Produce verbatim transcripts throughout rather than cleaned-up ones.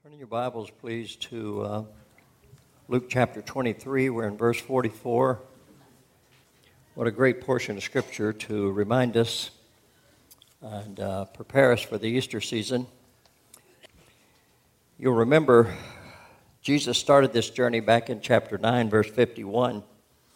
Turn in your Bibles, please, to uh, Luke chapter twenty-three. We're in verse forty-four. What a great portion of Scripture to remind us and uh, prepare us for the Easter season. You'll remember Jesus started this journey back in chapter nine, verse fifty-one. It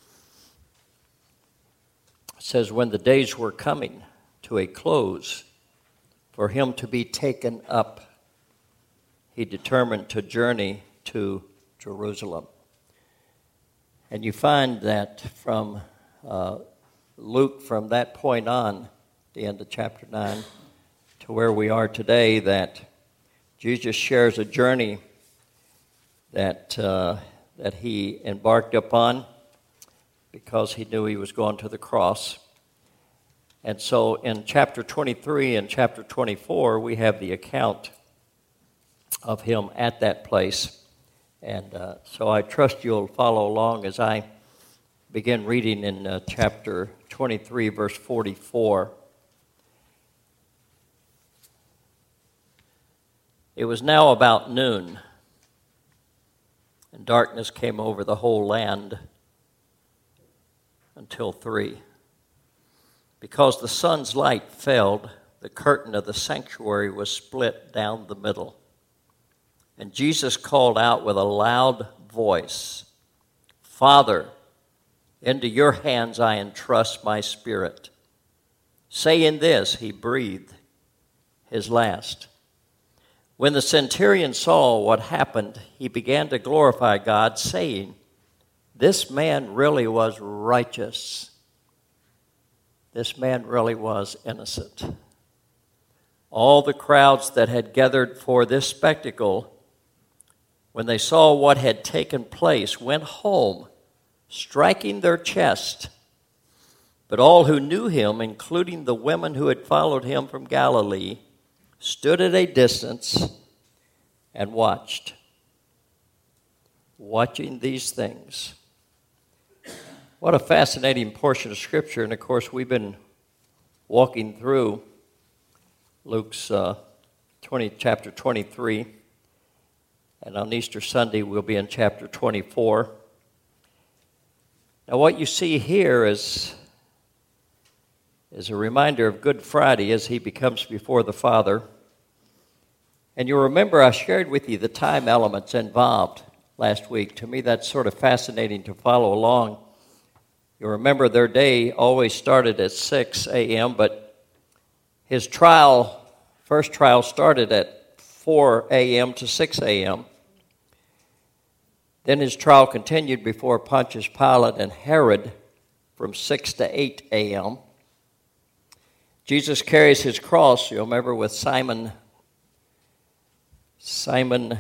says, when the days were coming to a close for him to be taken up, he determined to journey to Jerusalem. And you find that from uh, Luke, from that point on, the end of chapter nine, to where we are today, that Jesus shares a journey that, uh, that he embarked upon because he knew he was going to the cross. And so in chapter twenty-three and chapter twenty-four, we have the account of him at that place. And uh, so I trust you'll follow along as I begin reading in uh, chapter twenty-three, verse forty-four. It was now about noon, and darkness came over the whole land until three. Because the sun's light failed, the curtain of the sanctuary was split down the middle. And Jesus called out with a loud voice, Father, into your hands I entrust my spirit. Saying this, he breathed his last. When the centurion saw what happened, he began to glorify God, saying, this man really was righteous. This man really was innocent. All the crowds that had gathered for this spectacle, when they saw what had taken place, went home, striking their chest. But all who knew him, including the women who had followed him from Galilee, stood at a distance and watched. Watching these things. What a fascinating portion of Scripture. And of course, we've been walking through Luke's uh, twenty, chapter twenty-three. And on Easter Sunday, we'll be in chapter twenty-four. Now, what you see here is, is a reminder of Good Friday as he becomes before the Father. And you'll remember I shared with you the time elements involved last week. To me, that's sort of fascinating to follow along. You'll remember their day always started at six a.m., but his trial, first trial, started at four a.m. to six a.m. Then his trial continued before Pontius Pilate and Herod from six to eight a.m. Jesus carries his cross, you'll remember, with Simon, Simon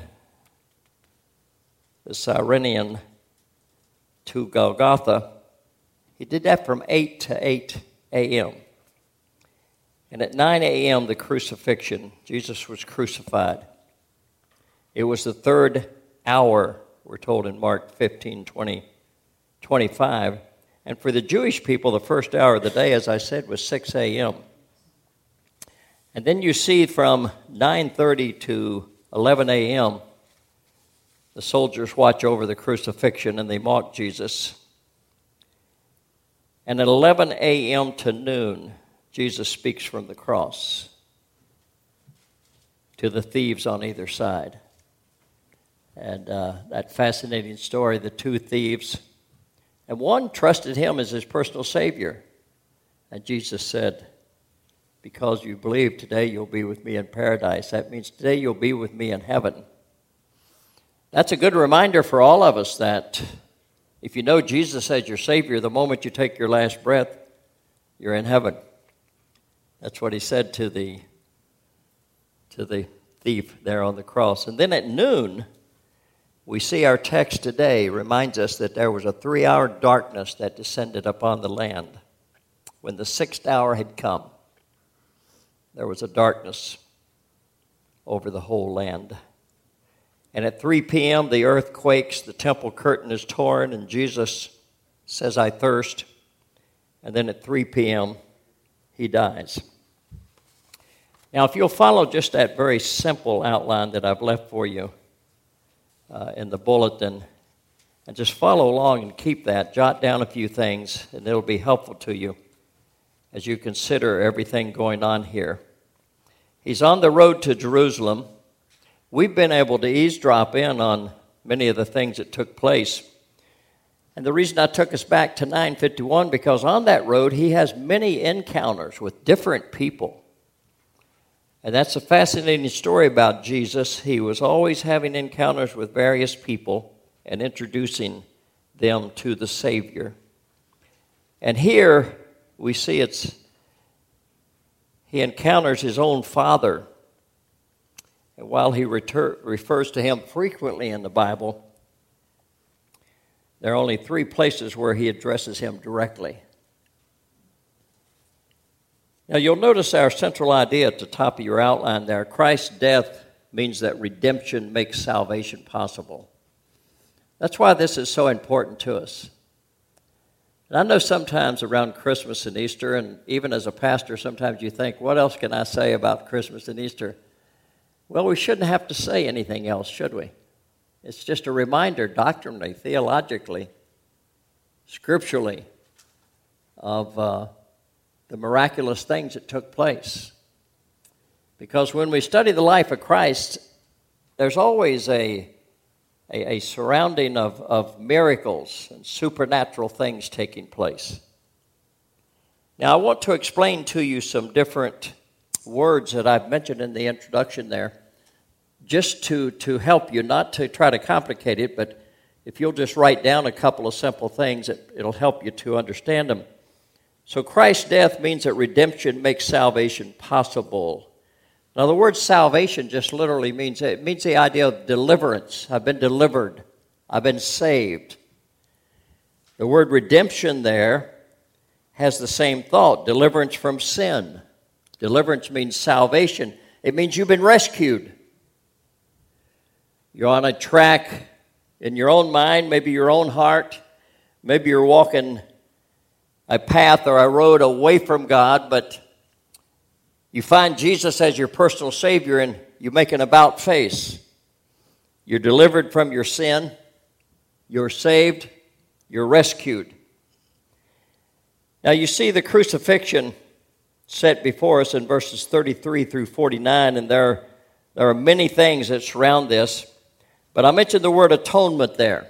the Cyrenian to Golgotha. He did that from eight to eight a.m. And at nine a.m., the crucifixion, Jesus was crucified. It was the third hour, we're told in Mark fifteen, twenty, twenty-five. And for the Jewish people, the first hour of the day, as I said, was six a.m. And then you see from nine thirty to eleven a.m., the soldiers watch over the crucifixion and they mock Jesus. And at eleven a.m. to noon, Jesus speaks from the cross to the thieves on either side. And uh, that fascinating story, the two thieves. And one trusted him as his personal Savior. And Jesus said, because you believe, today you'll be with me in paradise. That means today you'll be with me in heaven. That's a good reminder for all of us that if you know Jesus as your Savior, the moment you take your last breath, you're in heaven. That's what he said to the, to the thief there on the cross. And then at noon, we see our text today reminds us that there was a three-hour darkness that descended upon the land. When the sixth hour had come, there was a darkness over the whole land. And at three p.m., the earth quakes, the temple curtain is torn, and Jesus says, I thirst. And then at three p.m., he dies. Now, if you'll follow just that very simple outline that I've left for you uh, in the bulletin, and just follow along and keep that, jot down a few things, and it'll be helpful to you as you consider everything going on here. He's on the road to Jerusalem. We've been able to eavesdrop in on many of the things that took place. And the reason I took us back to nine fifty-one, because on that road he has many encounters with different people. And that's a fascinating story about Jesus. He was always having encounters with various people and introducing them to the Savior. And here we see it's he encounters his own Father. And while he retur- refers to him frequently in the Bible, there are only three places where he addresses him directly. Now you'll notice our central idea at the top of your outline there. Christ's death means that redemption makes salvation possible. That's why this is so important to us. And I know sometimes around Christmas and Easter, and even as a pastor, sometimes you think, what else can I say about Christmas and Easter? Well, we shouldn't have to say anything else, should we? It's just a reminder doctrinally, theologically, scripturally, of uh, the miraculous things that took place. Because when we study the life of Christ, there's always a A, a surrounding of, of miracles and supernatural things taking place. Now, I want to explain to you some different words that I've mentioned in the introduction there, just to, to help you, not to try to complicate it, but if you'll just write down a couple of simple things, it, it'll help you to understand them. So Christ's death means that redemption makes salvation possible. Now, the word salvation just literally means, it means the idea of deliverance. I've been delivered. I've been saved. The word redemption there has the same thought, deliverance from sin. Deliverance means salvation. It means you've been rescued. You're on a track in your own mind, maybe your own heart. Maybe you're walking a path or a road away from God, but you find Jesus as your personal Savior and you make an about face. You're delivered from your sin. You're saved. You're rescued. Now you see the crucifixion set before us in verses thirty-three through forty-nine, and there, there are many things that surround this. But I mentioned the word atonement there.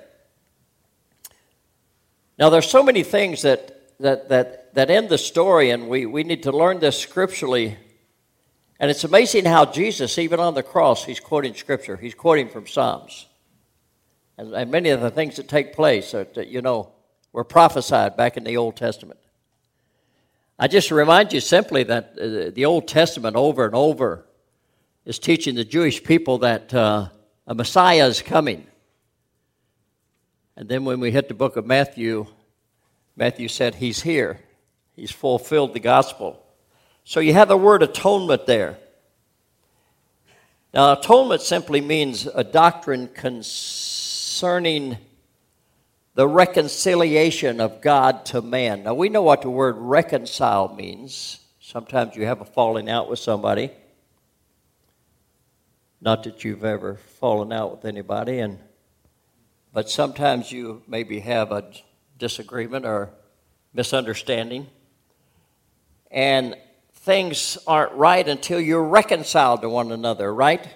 Now there's so many things that that that, that end the story, and we, we need to learn this scripturally. And it's amazing how Jesus, even on the cross, he's quoting Scripture. He's quoting from Psalms. And, and many of the things that take place, are, that, you know, were prophesied back in the Old Testament. I just remind you simply that uh, the Old Testament over and over is teaching the Jewish people that uh, a Messiah is coming. And then when we hit the book of Matthew, Matthew said he's here. He's fulfilled the gospel. So you have the word atonement there. Now, atonement simply means a doctrine concerning the reconciliation of God to man. Now, we know what the word reconcile means. Sometimes you have a falling out with somebody. Not that you've ever fallen out with anybody, and but sometimes you maybe have a disagreement or misunderstanding. And things aren't right until you're reconciled to one another, right?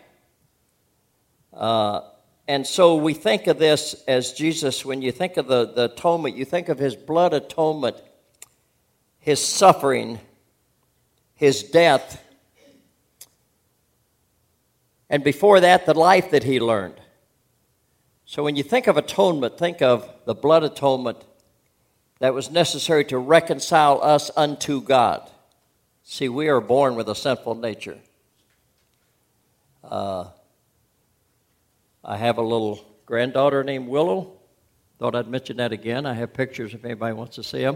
Uh, and so we think of this as Jesus, when you think of the, the atonement, you think of his blood atonement, his suffering, his death, and before that, the life that he learned. So when you think of atonement, think of the blood atonement that was necessary to reconcile us unto God. See, we are born with a sinful nature. Uh, I have a little granddaughter named Willow. Thought I'd mention that again. I have pictures if anybody wants to see them.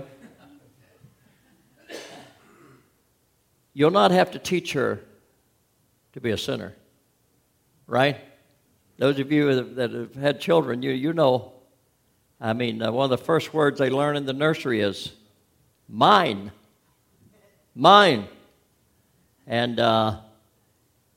You'll not have to teach her to be a sinner, right? Those of you that have had children, you, you know. I mean, uh, one of the first words they learn in the nursery is mine. Mine. And uh,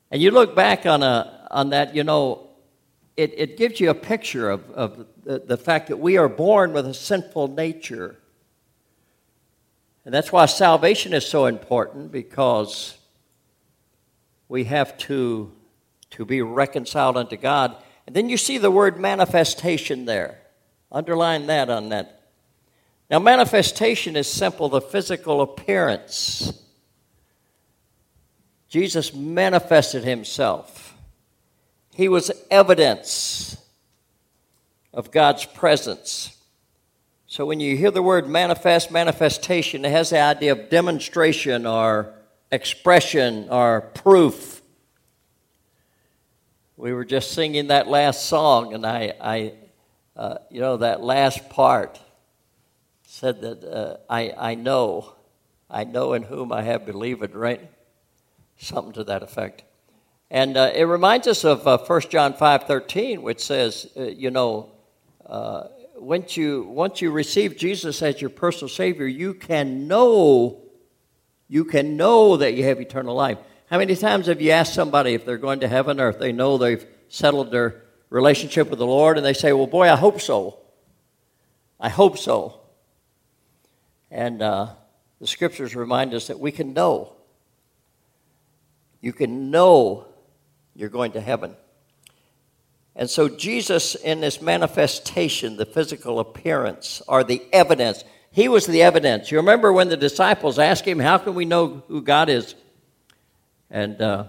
And you look back on a on that, you know, it, it gives you a picture of, of the, the fact that we are born with a sinful nature. And that's why salvation is so important, because we have to, to be reconciled unto God. And then you see the word manifestation there. Underline that on that. Now, manifestation is simple, the physical appearance. Jesus manifested himself. He was evidence of God's presence. So when you hear the word manifest, manifestation, it has the idea of demonstration or expression or proof. We were just singing that last song, and I, I uh, you know, that last part said that uh, I, I know, I know in whom I have believed, right? Something to that effect. And uh, it reminds us of uh, First John five thirteen, which says, uh, you know, uh, once you once you receive Jesus as your personal Savior, you can know, you can know that you have eternal life. How many times have you asked somebody if they're going to heaven, or if they know they've settled their relationship with the Lord, and they say, well, boy, I hope so. I hope so. And uh, the Scriptures remind us that we can know. You can know you're going to heaven. And so Jesus, in this manifestation, the physical appearance, or the evidence, he was the evidence. You remember when the disciples asked him, how can we know who God is? And uh,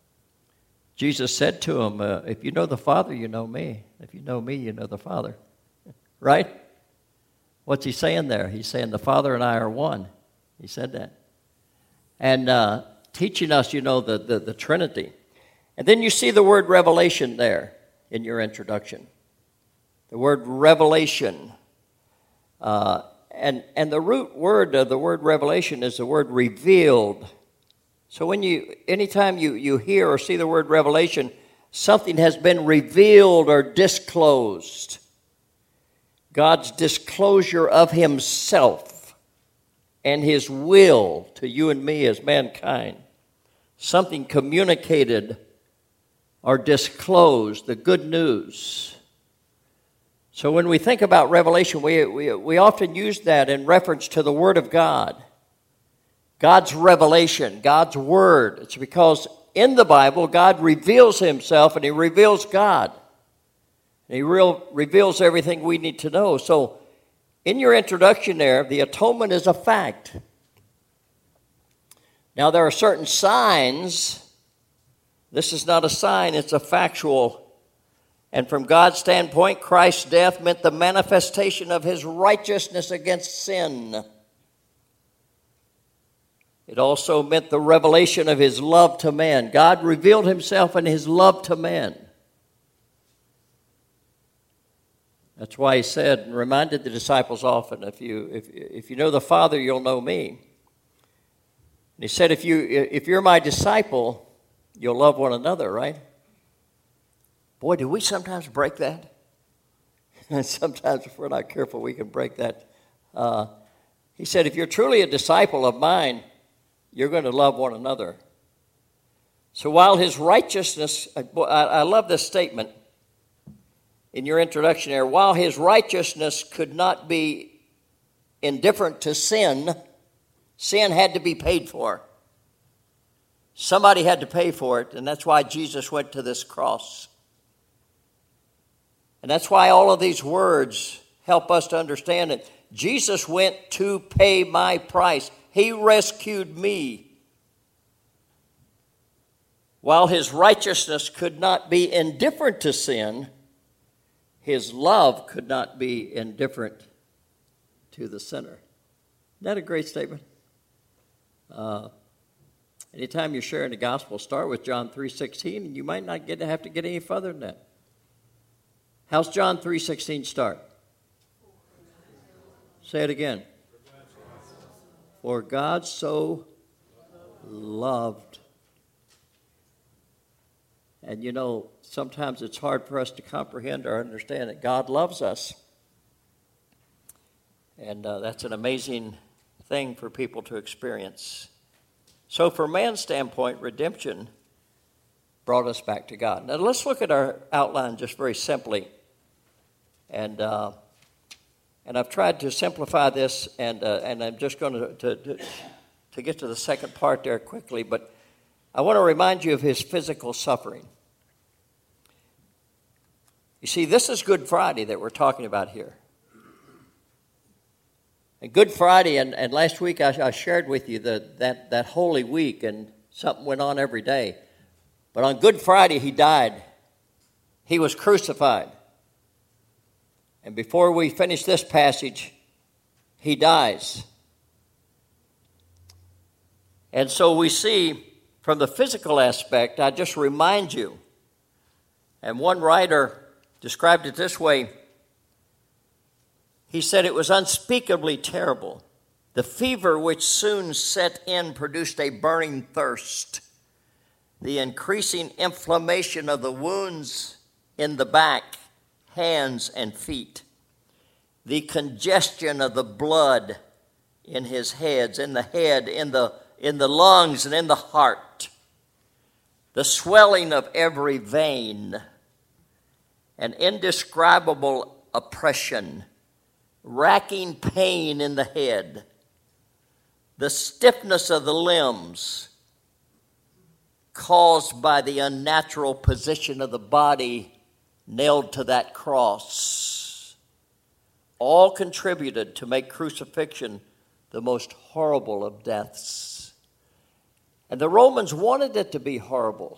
Jesus said to him, uh, if you know the Father, you know me. If you know me, you know the Father. Right? What's he saying there? He's saying the Father and I are one. He said that. And uh, teaching us, you know, the, the, the Trinity. And then you see the word revelation there in your introduction. The word revelation. Uh, and, and the root word of the word revelation is the word revealed. So when you, anytime you, you hear or see the word revelation, something has been revealed or disclosed. God's disclosure of himself and his will to you and me as mankind. Something communicated or disclosed, the good news. So when we think about revelation, we, we, we often use that in reference to the Word of God. God's revelation, God's Word. It's because in the Bible, God reveals himself and he reveals God. And he real, reveals everything we need to know. So in your introduction there, the atonement is a fact. Now there are certain signs. This is not a sign, it's a factual. And from God's standpoint, Christ's death meant the manifestation of his righteousness against sin. It also meant the revelation of his love to man. God revealed himself in his love to man. That's why he said and reminded the disciples often, if you, if, if you know the Father, you'll know me. And he said, if, you, if you're my disciple, you'll love one another, right? Boy, do we sometimes break that? And sometimes if we're not careful, we can break that. Uh, he said, if you're truly a disciple of mine, you're going to love one another. So while his righteousness, I, I love this statement in your introduction there, while his righteousness could not be indifferent to sin, sin had to be paid for. Somebody had to pay for it, and that's why Jesus went to this cross. And that's why all of these words help us to understand it. Jesus went to pay my price. He rescued me. While his righteousness could not be indifferent to sin, his love could not be indifferent to the sinner. Isn't that a great statement? Uh, anytime you're sharing the gospel, start with John three sixteen, and you might not get to have to get any further than that. How's John three sixteen start? Say it again. For God so loved. And you know, sometimes it's hard for us to comprehend or understand that God loves us. And uh, that's an amazing thing for people to experience. So from man's standpoint, redemption brought us back to God. Now let's look at our outline just very simply. And uh, and I've tried to simplify this, and uh, and I'm just going to, to, to, to get to the second part there quickly, but I want to remind you of his physical suffering. You see, this is Good Friday that we're talking about here. And Good Friday, and, and last week I, I shared with you the, that, that Holy Week, and something went on every day. But on Good Friday, he died. He was crucified. And before we finish this passage, he dies. And so we see, from the physical aspect, I just remind you, and one writer described it this way. He said it was unspeakably terrible. The fever which soon set in produced a burning thirst. The increasing inflammation of the wounds in the back, hands, and feet. The congestion of the blood in his heads, in the head, in the, in the lungs, and in the heart. The swelling of every vein. An indescribable oppression. Racking pain in the head. The stiffness of the limbs caused by the unnatural position of the body nailed to that cross, all contributed to make crucifixion the most horrible of deaths. And the Romans wanted it to be horrible.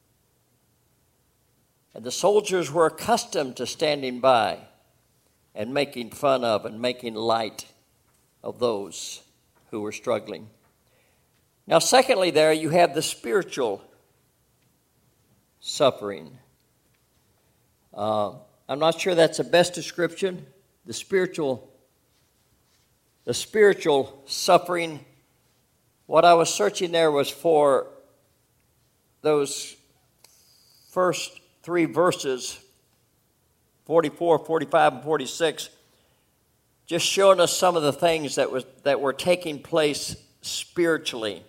And the soldiers were accustomed to standing by and making fun of and making light of those who were struggling. Now, secondly, there you have the spiritual suffering. Uh, I'm not sure that's the best description. The spiritual, the spiritual suffering. What I was searching there was for those first three verses, forty-four, forty-five, and forty-six, just showing us some of the things that was that were taking place spiritually.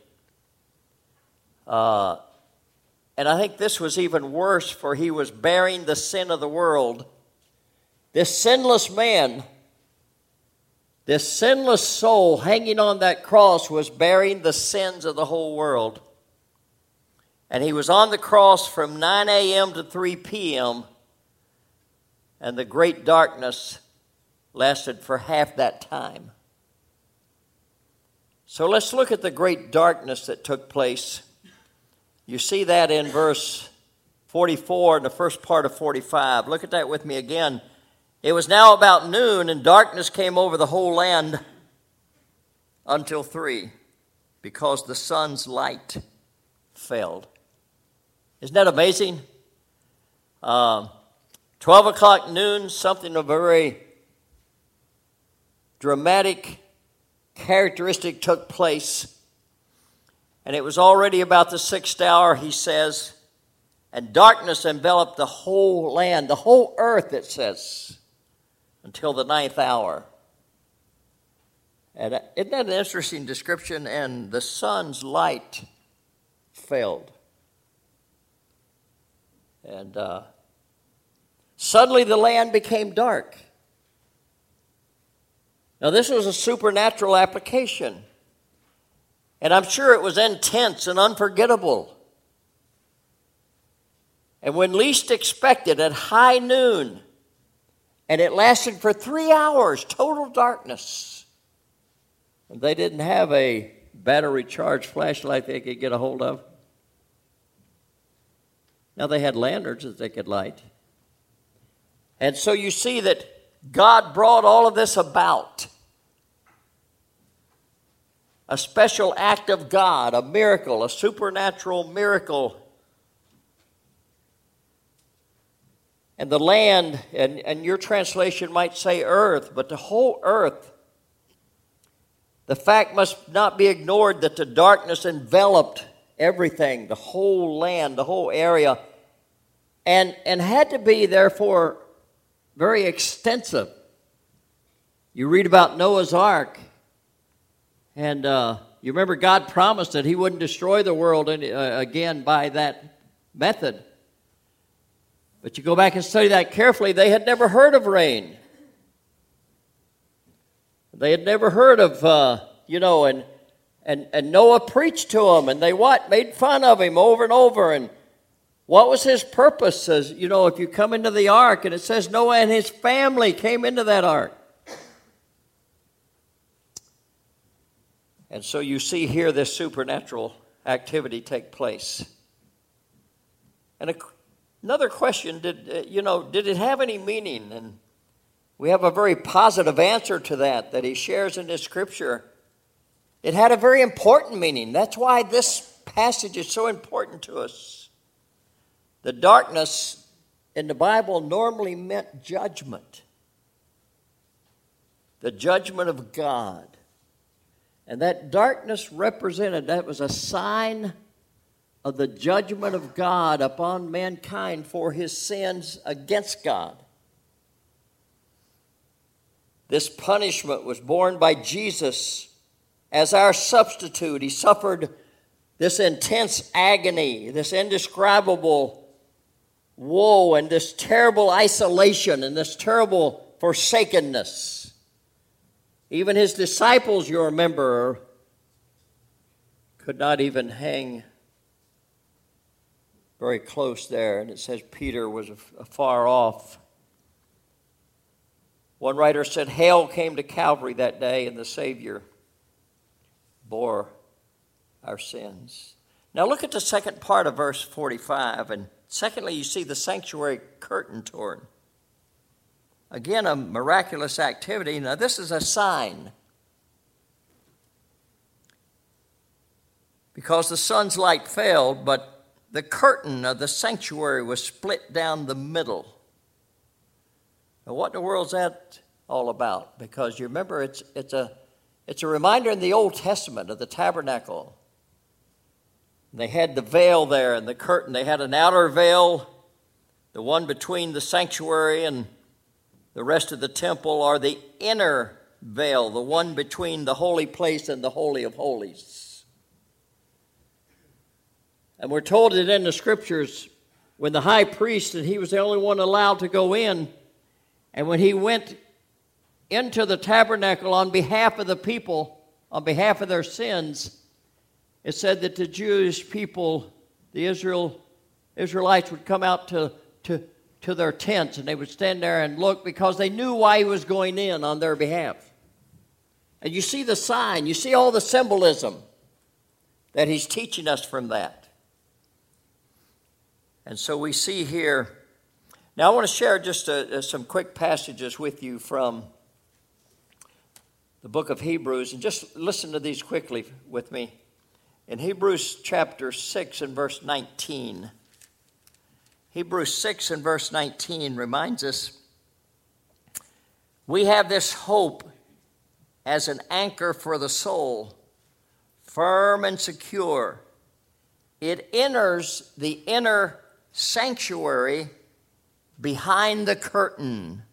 Uh, and I think this was even worse, for he was bearing the sin of the world. This sinless man, this sinless soul hanging on that cross was bearing the sins of the whole world. And he was on the cross from nine a.m. to three p.m., and the great darkness lasted for half that time. So let's look at the great darkness that took place. You see that in verse forty-four and the first part of forty-five. Look at that with me again. It was now about noon, and darkness came over the whole land until three, because the sun's light failed. Isn't that amazing? Uh, twelve o'clock noon, something of a very dramatic characteristic took place. And it was already about the sixth hour, he says, and darkness enveloped the whole land, the whole earth, it says, until the ninth hour. And isn't that an interesting description? And the sun's light failed. And uh, suddenly the land became dark. Now, this was a supernatural application. And I'm sure it was intense and unforgettable. And when least expected, at high noon, and it lasted for three hours, total darkness. And they didn't have a battery-charged flashlight they could get a hold of. Now, they had lanterns that they could light. And so you see that God brought all of this about. A special act of God, a miracle, a supernatural miracle. And the land, and, and your translation might say earth, but the whole earth. The fact must not be ignored that the darkness enveloped everything, the whole land, the whole area, and, and had to be, therefore, very extensive. You read about Noah's Ark, and uh, you remember God promised that he wouldn't destroy the world any, uh, again by that method. But you go back and study that carefully, they had never heard of rain. They had never heard of, uh, you know, and, and, and Noah preached to them, and they what? Made fun of him over and over. And what was his purpose? As you know, if you come into the ark, and it says Noah and his family came into that ark. And so you see here this supernatural activity take place. And a, another question, did you know, did it have any meaning? And we have a very positive answer to that that he shares in this scripture. It had a very important meaning. That's why this passage is so important to us. The darkness in the Bible normally meant judgment. The judgment of God. And that darkness represented, that was a sign of the judgment of God upon mankind for his sins against God. This punishment was borne by Jesus as our substitute. He suffered this intense agony, this indescribable woe, and this terrible isolation, and this terrible forsakenness. Even his disciples, you remember, could not even hang very close there. And it says Peter was afar off. One writer said, hell came to Calvary that day, and the Savior bore our sins. Now look at the second part of verse forty-five. And secondly, you see the sanctuary curtain torn. Again, a miraculous activity. Now, this is a sign. Because the sun's light failed, but the curtain of the sanctuary was split down the middle. Now, what in the world is that all about? Because you remember, it's, it's, a, it's a reminder in the Old Testament of the tabernacle. They had the veil there and the curtain. They had an outer veil, the one between the sanctuary and the rest of the temple, or the inner veil, the one between the holy place and the Holy of Holies. And we're told that in the scriptures, when the high priest, and he was the only one allowed to go in, and when he went into the tabernacle on behalf of the people, on behalf of their sins, it said that the Jewish people, the Israel Israelites, would come out to, to to their tents, and they would stand there and look because they knew why he was going in on their behalf. And you see the sign, you see all the symbolism that he's teaching us from that. And so we see here, now I want to share just a, a, some quick passages with you from the book of Hebrews, and just listen to these quickly with me. In Hebrews chapter six and verse nineteen, Hebrews six and verse nineteen reminds us, we have this hope as an anchor for the soul, firm and secure. It enters the inner sanctuary behind the curtain.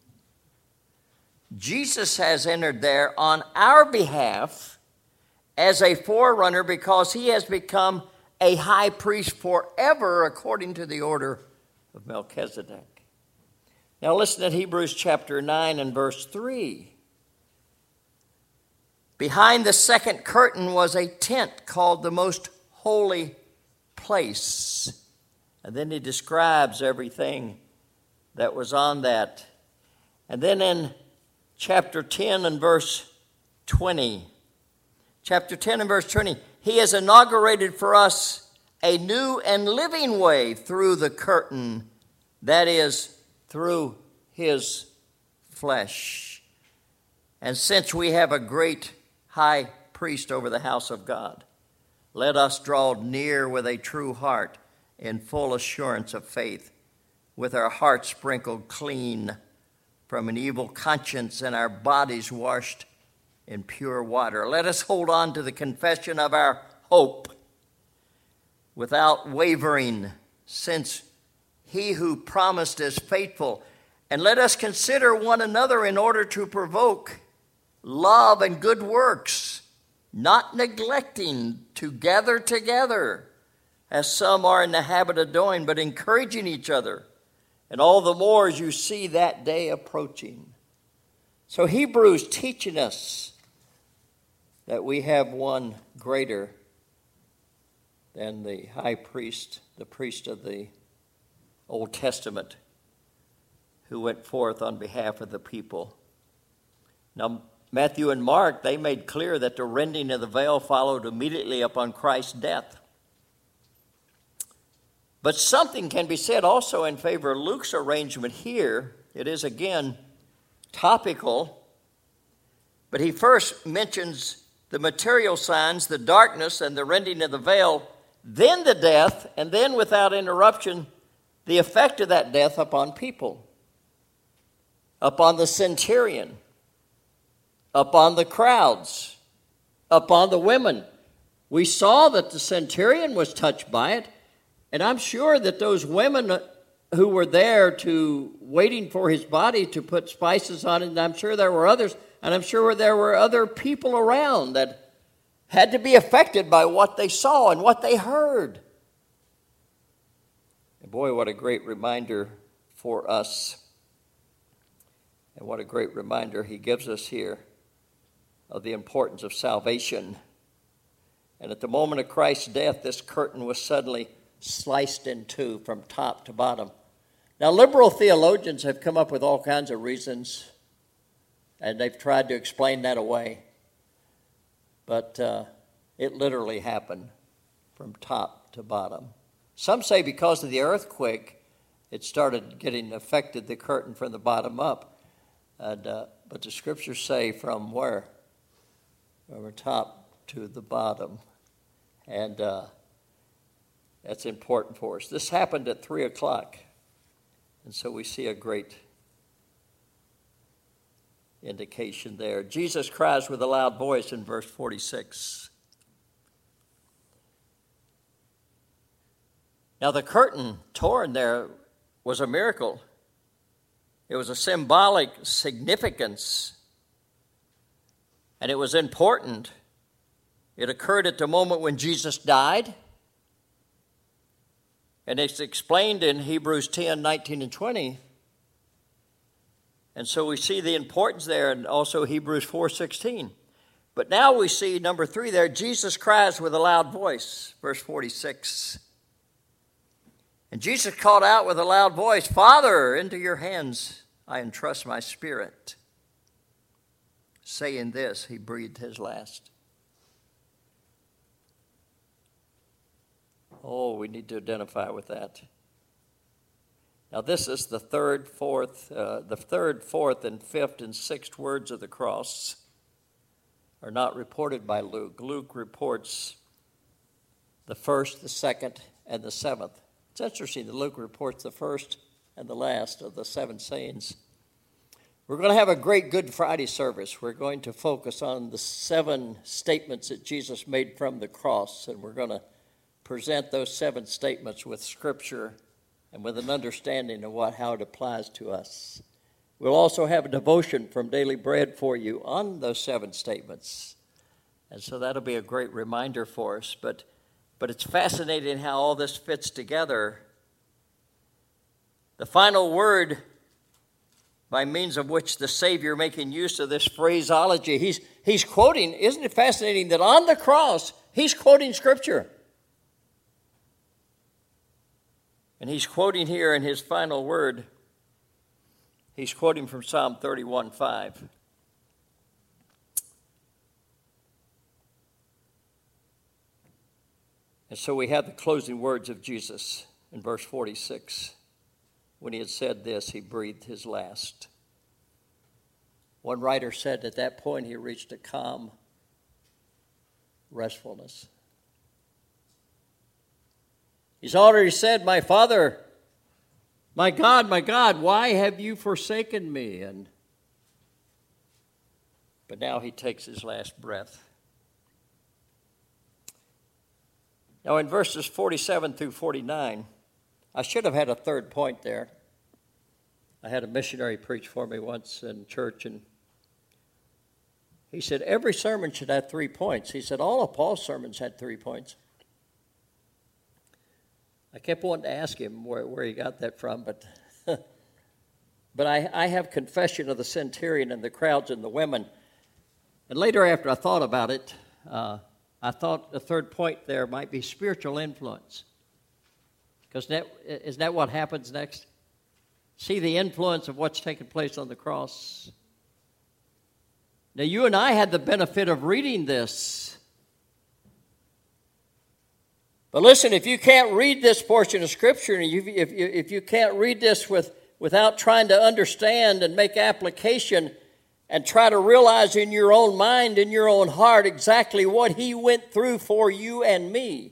Jesus has entered there on our behalf as a forerunner because he has become a high priest forever according to the order of Melchizedek. Now listen at Hebrews chapter nine and verse three. Behind the second curtain was a tent called the most holy place. And then he describes everything that was on that. And then in chapter ten and verse twenty, chapter ten and verse twenty, he has inaugurated for us a new and living way through the curtain, that is, through his flesh. And since we have a great high priest over the house of God, let us draw near with a true heart in full assurance of faith, with our hearts sprinkled clean from an evil conscience and our bodies washed in pure water. Let us hold on to the confession of our hope without wavering, since he who promised is faithful. And let us consider one another in order to provoke love and good works, not neglecting to gather together, as some are in the habit of doing, but encouraging each other, and all the more as you see that day approaching. So Hebrews teaching us that we have one greater than the high priest, the priest of the Old Testament, who went forth on behalf of the people. Now, Matthew and Mark, they made clear that the rending of the veil followed immediately upon Christ's death. But something can be said also in favor of Luke's arrangement here. It is again topical, but he first mentions the material signs, the darkness and the rending of the veil, then the death, and then without interruption, the effect of that death upon people, upon the centurion, upon the crowds, upon the women. We saw that the centurion was touched by it, and I'm sure that those women who were there to waiting for his body to put spices on it, and I'm sure there were others, and I'm sure there were other people around that had to be affected by what they saw and what they heard. And boy, what a great reminder for us. And what a great reminder he gives us here of the importance of salvation. And at the moment of Christ's death, this curtain was suddenly sliced in two from top to bottom. Now, liberal theologians have come up with all kinds of reasons, and they've tried to explain that away. But uh, it literally happened from top to bottom. Some say because of the earthquake, it started getting affected, the curtain from the bottom up. And, uh, but the scriptures say from where? From the top to the bottom. And uh, that's important for us. This happened at three o'clock. And so we see a great indication there. Jesus cries with a loud voice in verse forty-six. Now the curtain torn there was a miracle. It was a symbolic significance. And it was important. It occurred at the moment when Jesus died. And it's explained in Hebrews ten, nineteen, and twenty. And so we see the importance there, and also Hebrews four, sixteen. But now we see, number three there, Jesus cries with a loud voice, verse forty-six. And Jesus called out with a loud voice, Father, into your hands I entrust my spirit. Saying this, he breathed his last. Oh, we need to identify with that. Now, this is the third, fourth, uh, the third, fourth, and fifth, and sixth words of the cross are not reported by Luke. Luke reports the first, the second, and the seventh. It's interesting that Luke reports the first and the last of the seven sayings. We're going to have a great Good Friday service. We're going to focus on the seven statements that Jesus made from the cross, and we're going to present those seven statements with Scripture and with an understanding of what how it applies to us. We'll also have a devotion from Daily Bread for you on those seven statements. And so that'll be a great reminder for us. But, but it's fascinating how all this fits together. The final word by means of which the Savior, making use of this phraseology, he's, he's quoting, isn't it fascinating that on the cross, he's quoting Scripture. And he's quoting here in his final word, he's quoting from Psalm thirty-one, five. And so we have the closing words of Jesus in verse forty-six. When he had said this, he breathed his last. One writer said at that point he reached a calm restfulness. He's already said, my Father, my God, my God, why have you forsaken me? And but now he takes his last breath. Now in verses forty-seven through forty-nine, I should have had a third point there. I had a missionary preach for me once in church, and he said every sermon should have three points. He said all of Paul's sermons had three points. I kept wanting to ask him where, where he got that from, but but I, I have confession of the centurion and the crowds and the women. And later, after I thought about it, uh, I thought the third point there might be spiritual influence. Because that, isn't that what happens next? See the influence of what's taken place on the cross. Now, you and I had the benefit of reading this. But listen, if you can't read this portion of Scripture, and you, if, you, if you can't read this with, without trying to understand and make application and try to realize in your own mind, in your own heart, exactly what he went through for you and me.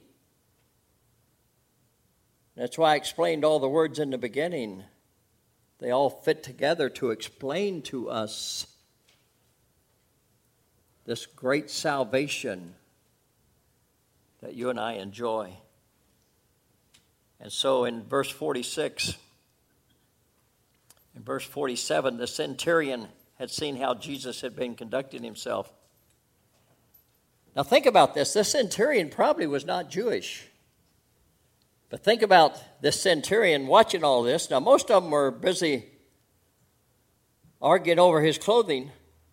That's why I explained all the words in the beginning. They all fit together to explain to us this great salvation that you and I enjoy. And so in verse forty-six, in verse forty-seven, the centurion had seen how Jesus had been conducting himself. Now think about this. This centurion probably was not Jewish. But think about this centurion watching all this. Now most of them were busy arguing over his clothing.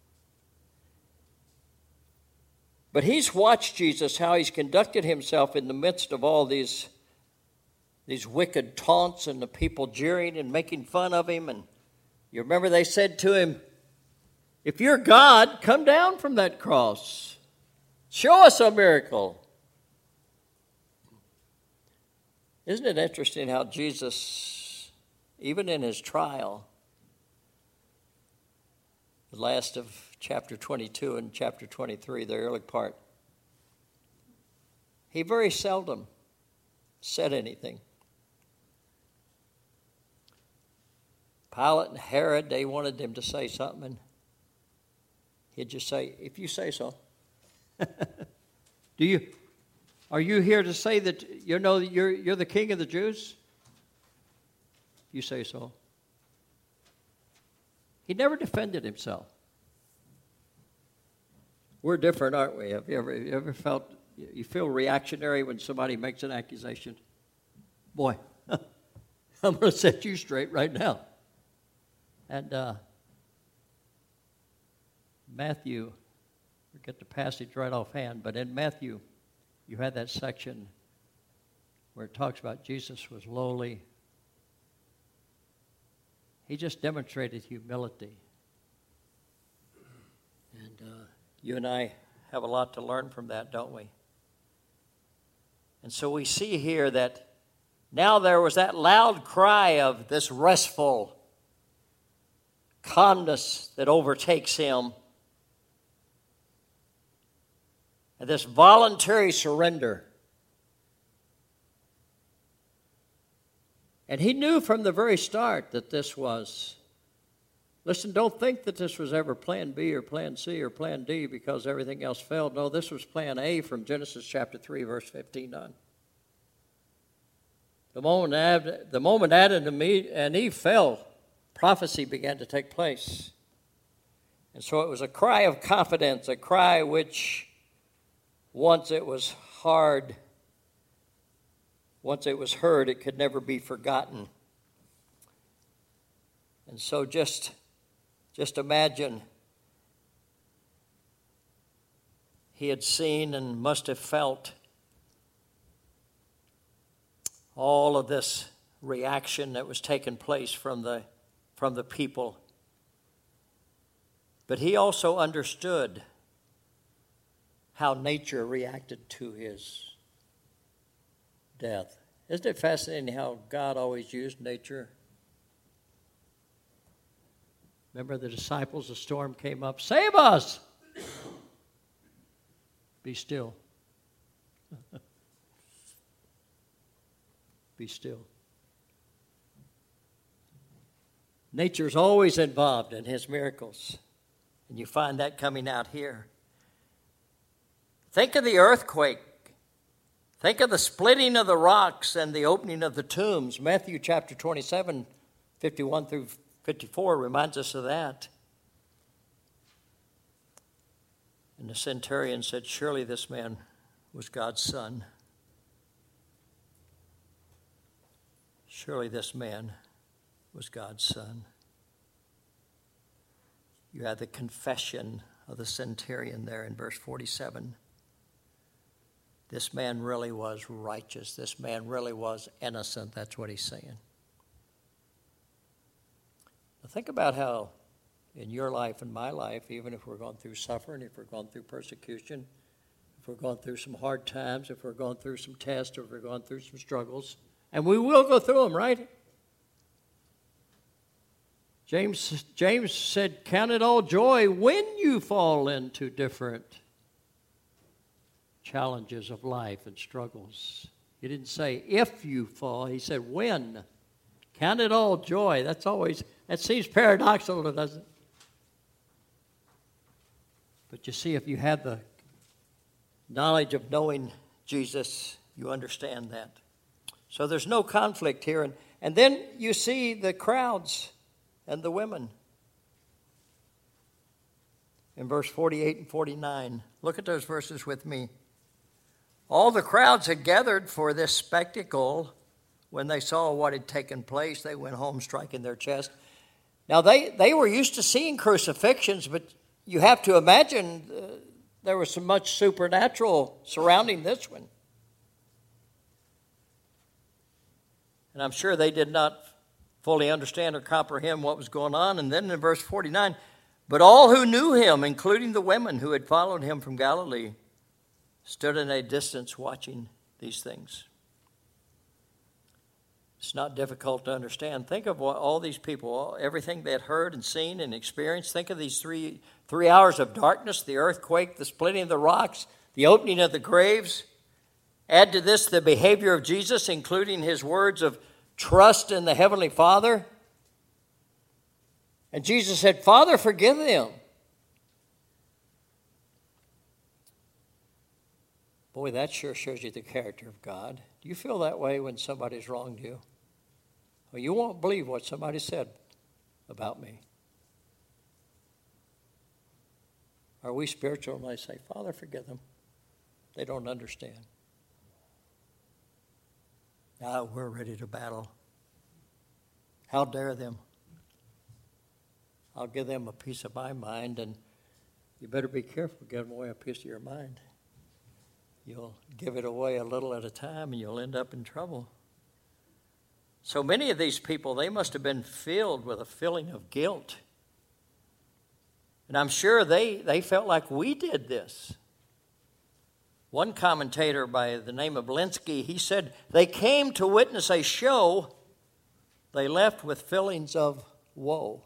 But he's watched Jesus, how he's conducted himself in the midst of all these, these wicked taunts and the people jeering and making fun of him. And you remember they said to him, "If you're God, come down from that cross. Show us a miracle." Isn't it interesting how Jesus, even in his trial, the last of chapter twenty-two and chapter twenty-three, the early part, he very seldom said anything. Pilate and Herod, they wanted him to say something, and he'd just say, "If you say so." Do you? Are you here to say that you know you're you're the king of the Jews? You say so. He never defended himself. We're different, aren't we? Have you ever, you ever felt, you feel reactionary when somebody makes an accusation? Boy, I'm going to set you straight right now. And uh, Matthew, forget the passage right offhand, but in Matthew, you had that section where it talks about Jesus was lowly. He just demonstrated humility. And uh, you and I have a lot to learn from that, don't we? And so we see here that now there was that loud cry of this restful calmness that overtakes him. And this voluntary surrender. And he knew from the very start that this was, listen, don't think that this was ever plan B or plan C or plan D because everything else failed. No, this was plan A from Genesis chapter three, verse fifteen on. The moment Adam, the moment Adam and Eve fell, prophecy began to take place. And so it was a cry of confidence, a cry which once it was hard, once it was heard, it could never be forgotten. And so just, just imagine he had seen and must have felt all of this reaction that was taking place from the, from the people. But he also understood how nature reacted to his death. Isn't it fascinating how God always used nature? Remember the disciples, the storm came up, "Save us!" Be still. Be still. Nature's always involved in his miracles. And you find that coming out here. Think of the earthquake. Think of the splitting of the rocks and the opening of the tombs. Matthew chapter twenty-seven, fifty-one through fifty-four reminds us of that. And the centurion said, "Surely this man was God's son." Surely this man was God's son. You have the confession of the centurion there in verse forty-seven. This man really was righteous. This man really was innocent. That's what he's saying. Now think about how in your life and my life, even if we're going through suffering, if we're going through persecution, if we're going through some hard times, if we're going through some tests, or if we're going through some struggles, and we will go through them, right? James, James said, count it all joy when you fall into different challenges of life and struggles. He didn't say if you fall. He said when. Count it all joy. That's always, that seems paradoxical, doesn't it? But you see, if you have the knowledge of knowing Jesus, you understand that. So there's no conflict here. And, and then you see the crowds and the women. In verse forty-eight and forty-nine, look at those verses with me. All the crowds had gathered for this spectacle. When they saw what had taken place, they went home striking their chest. Now, they, they were used to seeing crucifixions, but you have to imagine uh, there was so much supernatural surrounding this one. And I'm sure they did not fully understand or comprehend what was going on. And then in verse forty-nine, but all who knew him, including the women who had followed him from Galilee, stood at a distance watching these things. It's not difficult to understand. Think of what all these people, everything they had heard and seen and experienced. Think of these three, three hours of darkness, the earthquake, the splitting of the rocks, the opening of the graves. Add to this the behavior of Jesus, including his words of trust in the Heavenly Father. And Jesus said, Father, forgive them. Boy, that sure shows you the character of God. Do you feel that way when somebody's wronged you? Well, you won't believe what somebody said about me. Are we spiritual? And I say, Father, forgive them. They don't understand. Now we're ready to battle. How dare them? I'll give them a piece of my mind, and you better be careful giving away a piece of your mind. You'll give it away a little at a time, and you'll end up in trouble. So many of these people, they must have been filled with a feeling of guilt. And I'm sure they, they felt like we did this. One commentator by the name of Linsky, he said, they came to witness a show, they left with feelings of woe.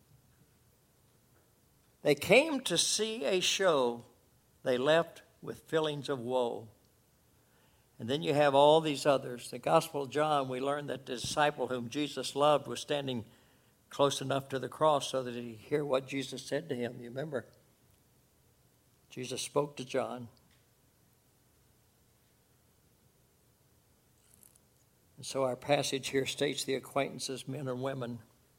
They came to see a show, they left with feelings of woe. And then you have all these others. The Gospel of John, we learn that the disciple whom Jesus loved was standing close enough to the cross so that he'd hear what Jesus said to him. You remember? Jesus spoke to John. And so our passage here states the acquaintances, men and women.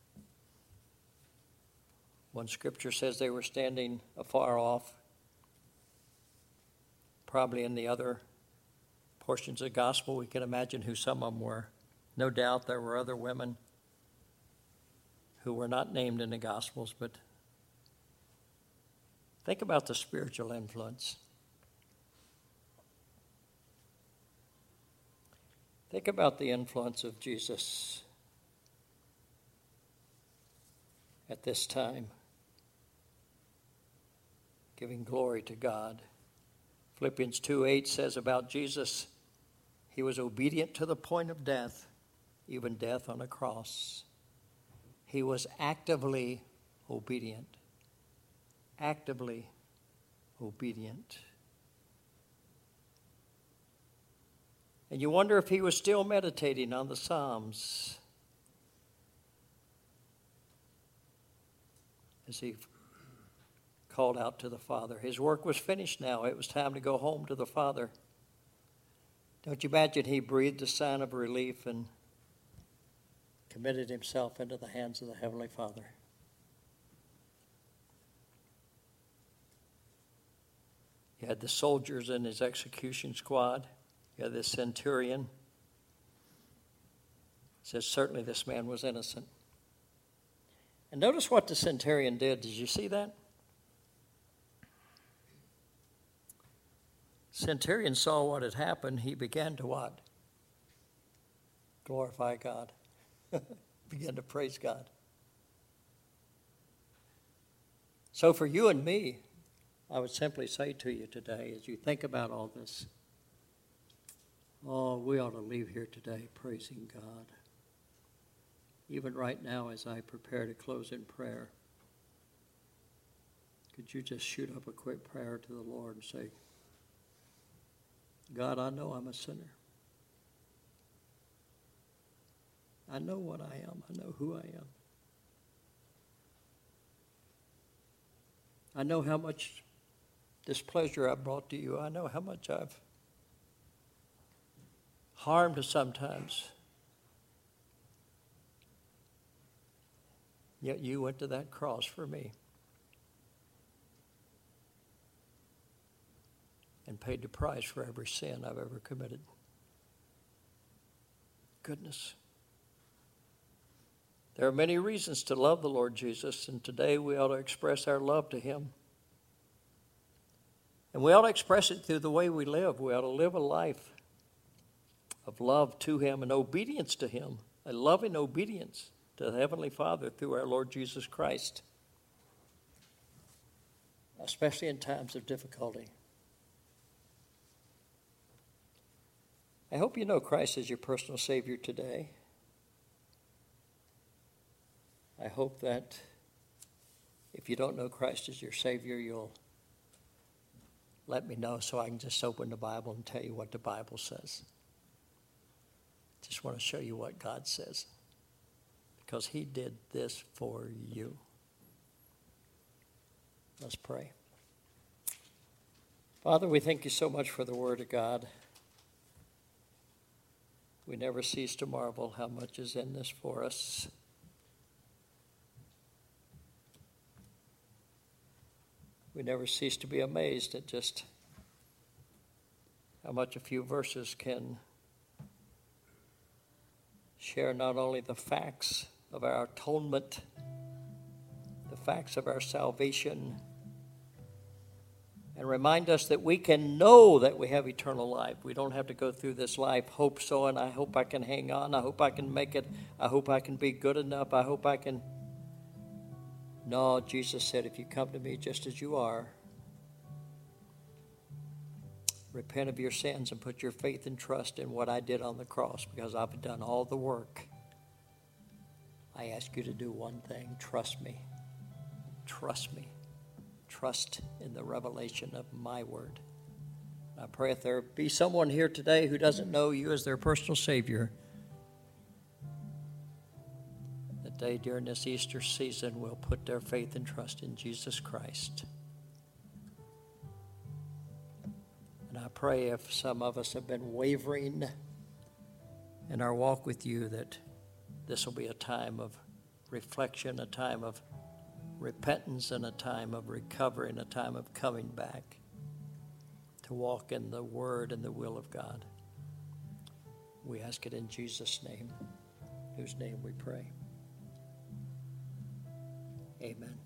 One scripture says they were standing afar off. Probably in the other portions of the gospel, we can imagine who some of them were. No doubt there were other women who were not named in the gospels, but think about the spiritual influence. Think about the influence of Jesus at this time, giving glory to God. Philippians two eight says about Jesus, he was obedient to the point of death, even death on a cross. He was actively obedient. Actively obedient. And you wonder if he was still meditating on the Psalms as he called out to the Father. His work was finished now. It was time to go home to the Father. Don't you imagine he breathed a sign of relief and committed himself into the hands of the Heavenly Father? You had the soldiers in his execution squad. You had the centurion. says, certainly this man was innocent. And notice what the centurion did. Did you see that? Centurion saw what had happened. He began to what? Glorify God. Began to praise God. So for you and me, I would simply say to you today, as you think about all this, oh, we ought to leave here today praising God. Even right now as I prepare to close in prayer, could you just shoot up a quick prayer to the Lord and say, God, I know I'm a sinner. I know what I am. I know who I am. I know how much displeasure I've brought to you. I know how much I've harmed sometimes. Yet you went to that cross for me and paid the price for every sin I've ever committed. Goodness. There are many reasons to love the Lord Jesus, and today we ought to express our love to him. And we ought to express it through the way we live. We ought to live a life of love to him and obedience to him, a loving obedience to the Heavenly Father through our Lord Jesus Christ, especially in times of difficulty. I hope you know Christ as your personal Savior today. I hope that if you don't know Christ as your Savior, you'll let me know so I can just open the Bible and tell you what the Bible says. Just want to show you what God says, because he did this for you. Let's pray. Father, we thank you so much for the Word of God. We never cease to marvel how much is in this for us. We never cease to be amazed at just how much a few verses can share not only the facts of our atonement, the facts of our salvation, and remind us that we can know that we have eternal life. We don't have to go through this life hope so, and I hope I can hang on. I hope I can make it. I hope I can be good enough. I hope I can. No, Jesus said, if you come to me just as you are, repent of your sins and put your faith and trust in what I did on the cross, because I've done all the work. I ask you to do one thing. Trust me. Trust me. Trust in the revelation of my word. I pray if there be someone here today who doesn't know you as their personal Savior, that they during this Easter season will put their faith and trust in Jesus Christ. And I pray if some of us have been wavering in our walk with you, that this will be a time of reflection, a time of repentance, and a time of recovery, and a time of coming back to walk in the word and the will of God. We ask it in Jesus' name, whose name we pray. Amen.